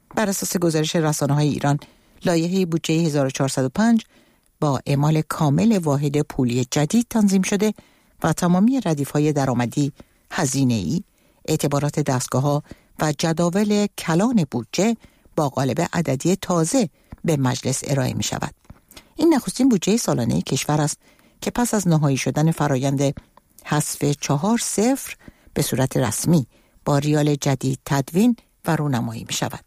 بر اساس گزارش رسانه‌های ایران، لایحه بودجه 1405 با اعمال کامل واحد پولی جدید تنظیم شده و تمامی ردیف‌های درآمدی، هزینه‌ای، اعتبارات دستگاه‌ها و جداول کلان بودجه با قالب عددی تازه به مجلس ارائه می‌شود. این نخستین بودجه سالانه کشور است که پس از نهایی شدن فرایند حذف 4-0 به صورت رسمی با ریال جدید تدوین و رونمایی می‌شود.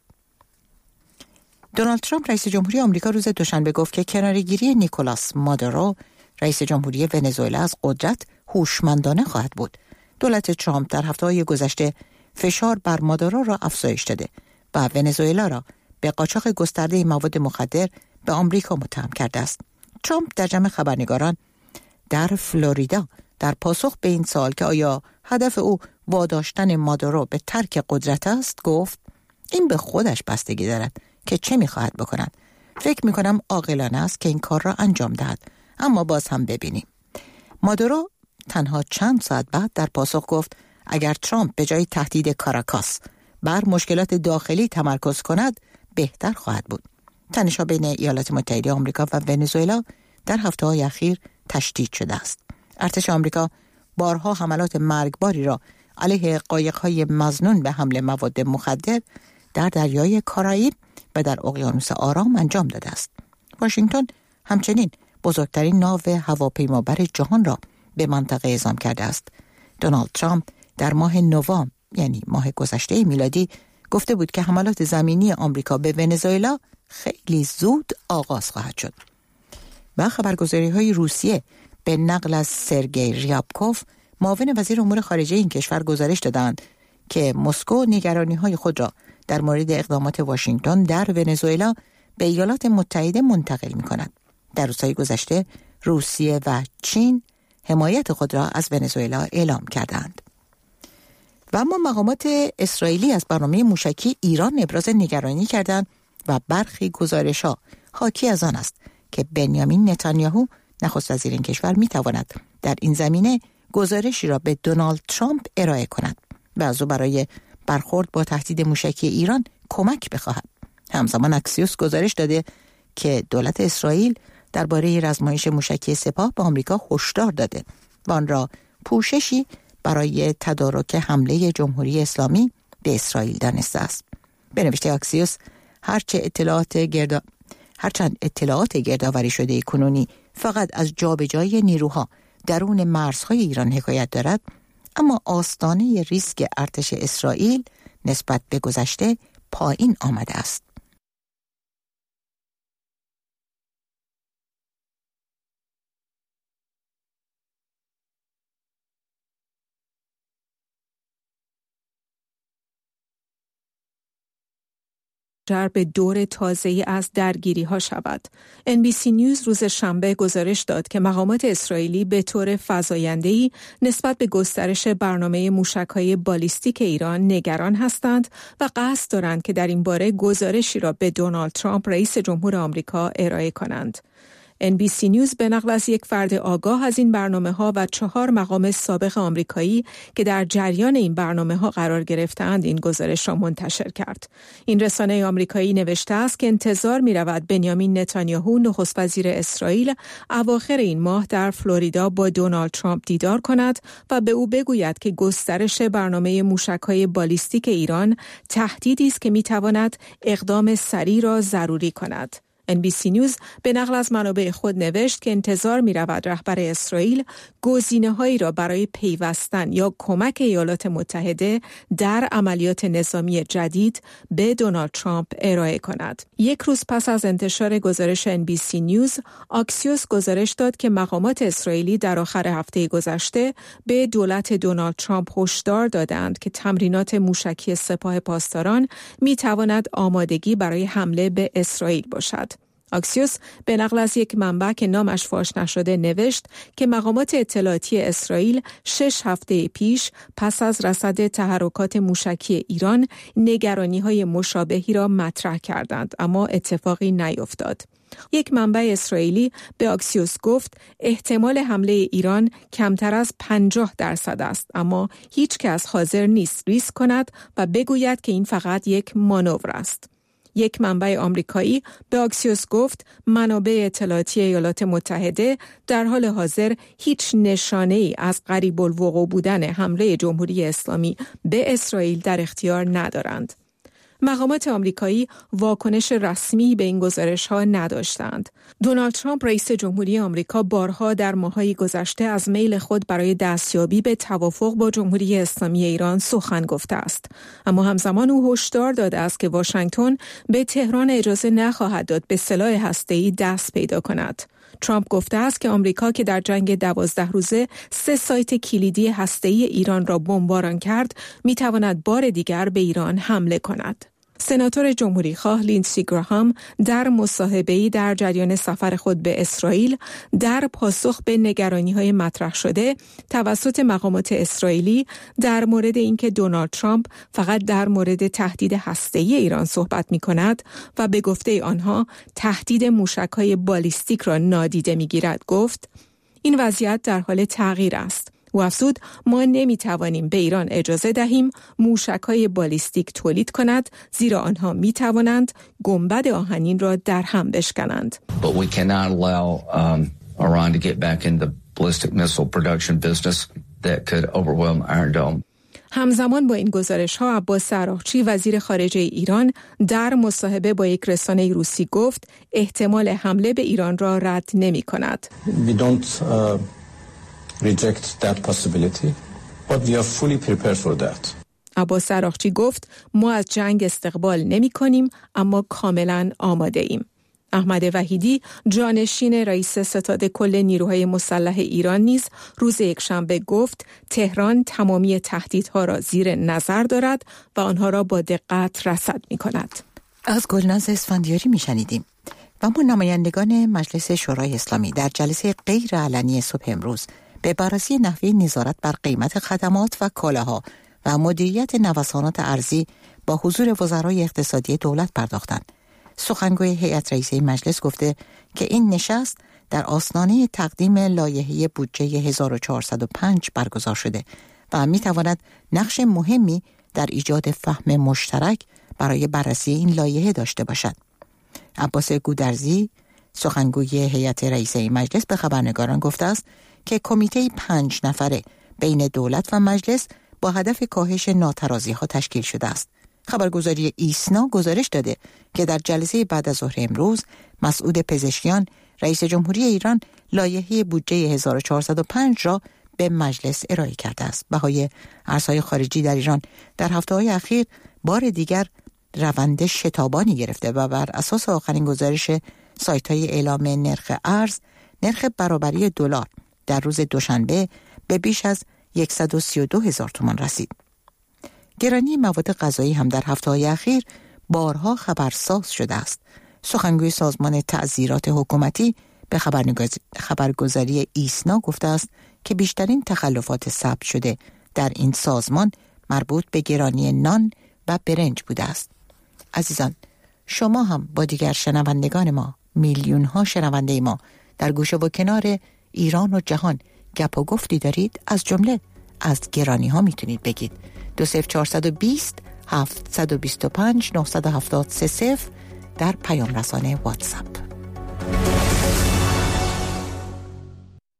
دونالد ترامپ رئیس جمهوری آمریکا روز دوشنبه گفت که کناره‌گیری نیکولاس مادورو رئیس جمهوری ونزوئلا از قدرت هوشمندانه خواهد بود. دولت ترامپ در هفته‌های گذشته فشار بر مادورو را افزایش داده و ونزوئلا را به قاچاق گسترده مواد مخدر به آمریکا متهم کرده است. ترامپ در جمع خبرنگاران در فلوریدا در پاسخ به این سوال که آیا هدف او واداشتن مادورو به ترک قدرت است، گفت این به خودش بستگی دارد که چه می‌خواهد بکند. فکر می‌کنم عاقلانه است که این کار را انجام دهد، اما باز هم ببینیم. مادورو تنها چند ساعت بعد در پاسخ گفت اگر ترامپ به جای تهدید کاراکاس بر مشکلات داخلی تمرکز کند بهتر خواهد بود. تنش‌ها بین ایالات متحده آمریکا و ونزوئلا در هفته‌های اخیر تشدید شده است. ارتش آمریکا بارها حملات مرگباری را علیه قایق‌های مظنون به حمل مواد مخدر در دریای کارائیب و در اقیانوس آرام انجام داده است. واشنگتن همچنین بزرگترین ناو هواپیمابر جهان را به منطقه اعزام کرده است. دونالد ترامپ در ماه نوامبر، یعنی ماه گذشته میلادی، گفته بود که حملات زمینی آمریکا به ونزوئلا خیلی زود آغاز خواهد شد. و خبرگزاری‌های روسیه به نقل از سرگئی ریابکوف، معاون وزیر امور خارجه این کشور، گزارش دادند که مسکو نگرانی‌های خود را در مورد اقدامات واشنگتن در ونزوئلا به ایالات متحده منتقل می‌کند. در روزهای گذشته روسیه و چین حمایت خود را از ونزوئلا اعلام کردند. و اما مقامات اسرائیلی از برنامه موشکی ایران ابراز نگرانی کردند و برخی گزارش‌ها حاکی از آن است که بنیامین نتانیاهو نخست وزیر این کشور می‌تواند در این زمینه گزارشی را به دونالد ترامپ ارائه کند و از او برای برخورد با تهدید موشکی ایران کمک بخواهد. همزمان اکسیوس گزارش داده که دولت اسرائیل درباره رزمایش موشکی سپاه به آمریکا هشدار داده و آن را پوششی برای تدارک حمله جمهوری اسلامی به اسرائیل دانسته است. به نوشته اکسیوس هرچند اطلاعات گردآوری شده کنونی فقط از جابجایی نیروها درون مرزهای ایران حکایت دارد، اما آستانه ریسک ارتش اسرائیل نسبت به گذشته پایین آمده است. به دور تازه‌ای از درگیری‌ها شود. NBC نیوز روز شنبه گزارش داد که مقامات اسرائیلی به طور فزاینده‌ای نسبت به گسترش برنامه موشک‌های بالیستیک ایران نگران هستند و قصد دارند که در این باره گزارشی را به دونالد ترامپ رئیس جمهور آمریکا ارائه کنند. NBC نیوز به نقل از یک فرد آگاه از این برنامه‌ها و 4 مقام سابق آمریکایی که در جریان این برنامه‌ها قرار گرفتند این گزارش را منتشر کرد. این رسانه آمریکایی نوشته است که انتظار می‌رود بنیامین نتانیاهو نخست وزیر اسرائیل اواخر این ماه در فلوریدا با دونالد ترامپ دیدار کند و به او بگوید که گسترش برنامه موشک‌های بالیستیک ایران تهدیدی است که می‌تواند اقدام سریع را ضروری کند. NBC نیوز به نقل از منابع خود نوشت که انتظار می‌رود رهبر اسرائیل گزینه‌هایی را برای پیوستن یا کمک ایالات متحده در عملیات نظامی جدید به دونالد ترامپ ارائه کند. یک روز پس از انتشار گزارش NBC نیوز، اکسیوس گزارش داد که مقامات اسرائیلی در آخر هفته گذشته به دولت دونالد ترامپ هشدار دادند که تمرینات موشکی سپاه پاسداران می‌تواند آمادگی برای حمله به اسرائیل باشد. اکسیوس به نقل از یک منبع که نامش فاش نشده نوشت که مقامات اطلاعاتی اسرائیل 6 هفته پیش پس از رصد تحرکات موشکی ایران نگرانی‌های مشابهی را مطرح کردند، اما اتفاقی نیفتاد. یک منبع اسرائیلی به اکسیوس گفت احتمال حمله ایران کمتر از 50% است، اما هیچ کس حاضر نیست ریسک کند و بگوید که این فقط یک مانور است. یک منبع آمریکایی به آکسیوس گفت منابع اطلاعاتی ایالات متحده در حال حاضر هیچ نشانه‌ای از قریب الوقوع بودن حمله جمهوری اسلامی به اسرائیل در اختیار ندارند. مقامات آمریکایی واکنش رسمی به این گزارش‌ها نداشتند. دونالد ترامپ رئیس جمهوری آمریکا بارها در ماه‌های گذشته از میل خود برای دستیابی به توافق با جمهوری اسلامی ایران سخن گفته است. اما همزمان او هشدار داده است که واشنگتن به تهران اجازه نخواهد داد به سلاح هسته‌ای دست پیدا کند. ترامپ گفته است که آمریکا که در جنگ 12 روزه 3 سایت کلیدی هسته‌ای ایران را بمباران کرد، می‌تواند بار دیگر به ایران حمله کند. سناتور جمهوریخواه لیندسی گراهام در مصاحبه‌ای در جریان سفر خود به اسرائیل در پاسخ به نگرانی‌های مطرح شده توسط مقامات اسرائیلی در مورد اینکه دونالد ترامپ فقط در مورد تهدید هسته‌ای ایران صحبت می‌کند و به گفته آنها تهدید موشک‌های بالیستیک را نادیده می‌گیرد، گفت این وضعیت در حال تغییر است. و افزود ما نمیتوانیم به ایران اجازه دهیم موشک‌های بالیستیک تولید کند، زیرا آنها میتوانند گنبد آهنین را در هم بشکنند. But we cannot allow Iran to get back in the ballistic missile production business that could overwhelm Iron Dome. همزمان با این گزارش‌ها عباس عراقچی وزیر خارجه ایران در مصاحبه با یک رسانه روسی گفت احتمال حمله به ایران را رد نمی‌کند. We don't reject that possibility, but we are fully prepared for that. عباس عراقچی گفت ما از جنگ استقبال نمی کنیم اما کاملا آماده ایم. احمد وحیدی جانشین رئیس ستاد کل نیروهای مسلح ایران نیز روز یکشنبه گفت تهران تمامی تهدیدها را زیر نظر دارد و آنها را با دقت رصد می کند. از گلناز اسفندیاری می شنیدیم. و ما نمایندگان مجلس شورای اسلامی در جلسه غیر علنی صبح امروز به بررسی نحوه نظارت بر قیمت خدمات و کالاها و مدیریت نوسانات ارزی با حضور وزرای اقتصادی دولت پرداختند. سخنگوی هیئت رئیسه مجلس گفته که این نشست در آستانه تقدیم لایحه بودجه 1405 برگزار شده و می‌تواند نقش مهمی در ایجاد فهم مشترک برای بررسی این لایحه داشته باشد. عباس گودرزی سخنگوی هیئت رئیسه مجلس به خبرنگاران گفته است که کمیته 5 نفره بین دولت و مجلس با هدف کاهش ناترازی‌ها تشکیل شده است. خبرگزاری ایسنا گزارش داده که در جلسه بعد از ظهر امروز مسعود پزشکیان رئیس جمهوری ایران لایحه بودجه 1405 را به مجلس ارائه کرده است. بهای ارزهای خارجی در ایران در هفته‌های اخیر بار دیگر روند شتابانی گرفته و بر اساس آخرین گزارش سایت‌های اعلام نرخ ارز، نرخ برابری دلار در روز دوشنبه به بیش از 132,000 تومان رسید. گرانی مواد غذایی هم در هفته‌های اخیر بارها خبرساز شده است. سخنگوی سازمان تعزیرات حکومتی به خبرگزاری ایسنا گفته است که بیشترین تخلفات ثبت شده در این سازمان مربوط به گرانی نان و برنج بوده است. عزیزان، شما هم با دیگر شنوندگان ما، میلیون ها شنونده ما در گوشه و کنار ایران و جهان گپ و گفتی دارید، از جمله از گرانی ها میتونید بگید. 20420 725 970 30 در پیام رسانه واتساپ.